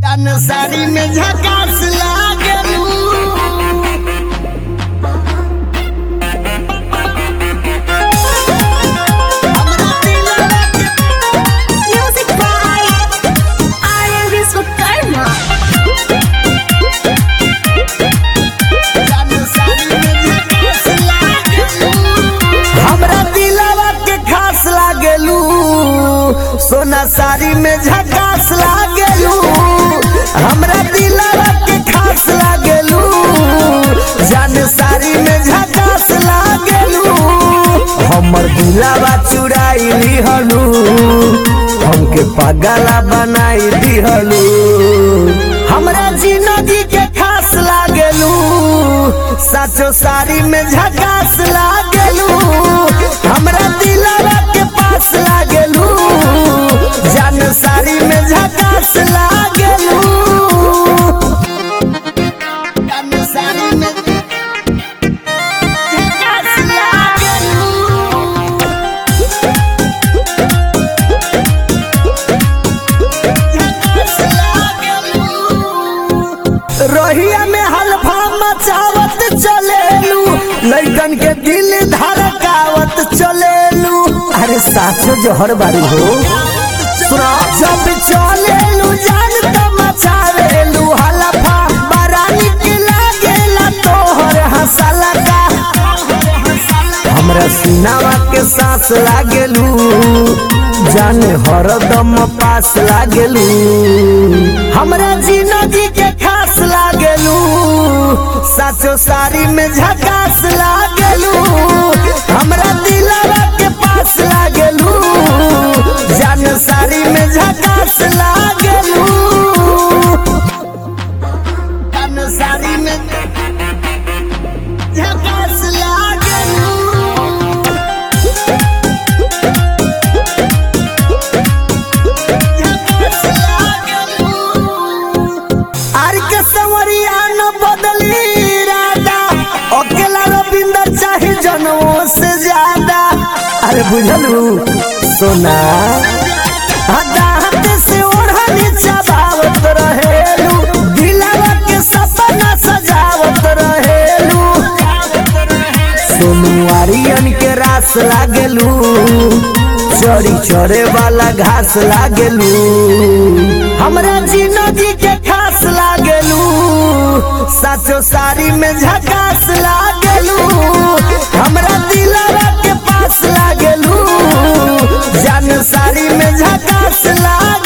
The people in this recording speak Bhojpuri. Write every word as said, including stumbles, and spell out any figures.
साड़ी में झकास लागलू Music by Aryan Vishwakarma. हमरा दिलवा के खास लागलू सोना साड़ी में झकास लागलू हमरा दिलवा के खास लागलू जान साड़ी में झकास लागलू हमर दिलवा चुराई लिहलू हमके पागला बनाई दिहलू हमरा जिंदगी के खास लागलू साचो साड़ी में झकास लागलू हमरा दिलवा के पास लागलू जान साड़ी में झकास लागलू जान साड़ी में झकास लागलू झकास लागलू रोहिया में हलफा मचावत चलेलू लइकन के दिल धड़कावत चलेलू अरे साचो जोहर बारी हो सुना जब चलेलू जान त मचावेलू हलफा बड़ा निक लागेला तोहर हंसला का हमरा सीनावा के सांस लागेलू जाने हरदम पास लागेलू हमरा जिंदगी के खास लागेलू साचो साड़ी में झकास लागेलू हमरा दिलवा के पास लागेलू जान साड़ी में झकास लागेलू जान साड़ी में झकास लागेलू आर के संवरिया न बदली इरादा अकेला रविंदर चाहे जनों से ज्यादा अरे बुझलू सोना हाथ से ओढ़नी चबावत रहेलू दिलवा के सपना सजावत रहेलू सोनू आर्यन के रास लागेलू चोरी चोरे वाला घास लागेलू हमरा जिंदगी के खास लागेलू साचो साड़ी में झकास लागेलू हमरा दिलवा के पास लागेलू जान साड़ी में झकास लागेलू।